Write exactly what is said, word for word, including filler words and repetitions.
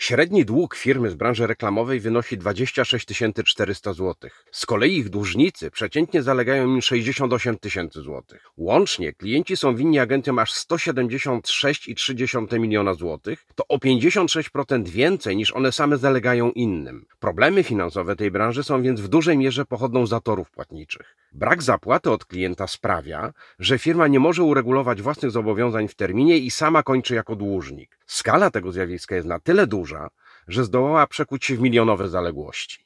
Średni dług firmy z branży reklamowej wynosi dwadzieścia sześć tysięcy czterysta złotych. Z kolei ich dłużnicy przeciętnie zalegają im sześćdziesiąt osiem tysięcy złotych. Łącznie klienci są winni agencjom aż sto siedemdziesiąt sześć przecinek trzy miliona złotych, to o pięćdziesiąt sześć procent więcej niż one same zalegają innym. Problemy finansowe tej branży są więc w dużej mierze pochodną zatorów płatniczych. Brak zapłaty od klienta sprawia, że firma nie może uregulować własnych zobowiązań w terminie i sama kończy jako dłużnik. Skala tego zjawiska jest na tyle duża, że zdołała przekuć się w milionowe zaległości.